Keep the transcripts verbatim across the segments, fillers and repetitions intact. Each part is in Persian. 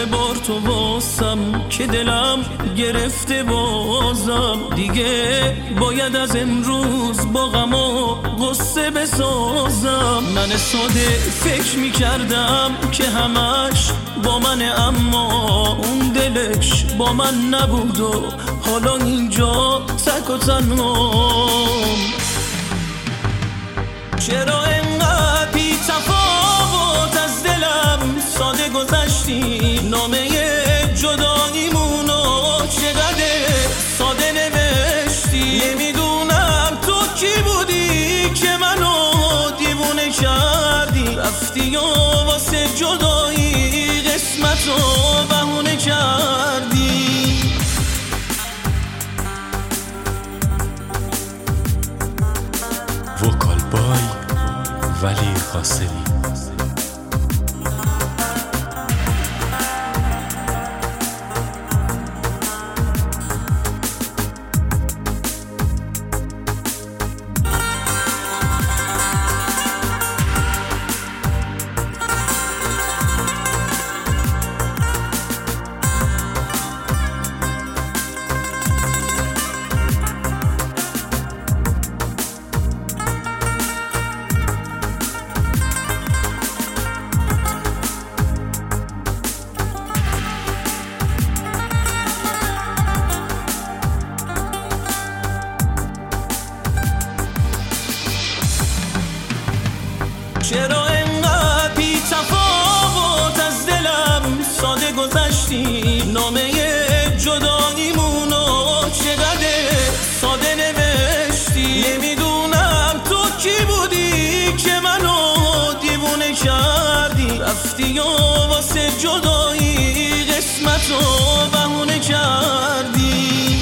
بار تو واسم که دلم گرفته بازم. دیگه باید از امروز با غم و غصه بسازم. من ساده فکر میکردم که همش با منه، اما اون دلش با من نبود و حالا اینجا تک و تنهام. چرا انقدر بی تفاوت از دلم ساده گذشتی؟ نامه جداییمونو چقدر ساده نوشتی. نمیدونم تو کی بودی که منو دیوونه کردی. رفتی و واسه جدایی قسمتو بهونه کردی. وکال بای ولی قاسمی. چرا انقدر بی تفاوت از دلم ساده گذشتی؟ نامه جداییمونو چقدر ساده نوشتی. نمیدونم تو کی بودی که منو دیوونه کردی. رفتی و واسه جدایی قسمتو بهونه کردی.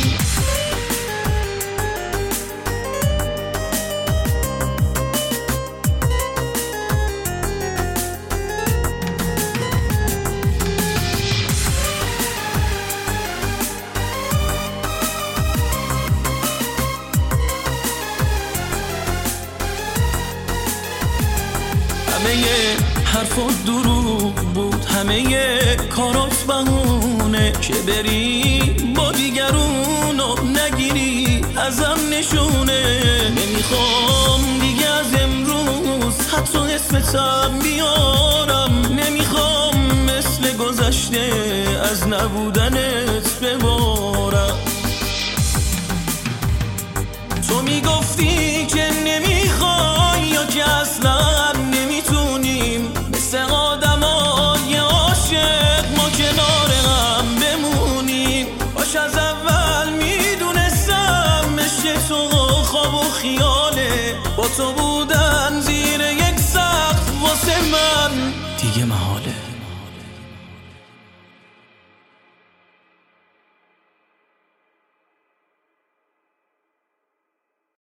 همه حرفات دروغ بود، همه کارات بهونه که بری با دیگرونو نگیری ازم نشونه. نمیخوام دیگه از امروز حتی اسمتم بیارم. نمیخوام مثل گذشته از نبودنت ببارم. تو میگفتی که نمیخوای یا که اصلا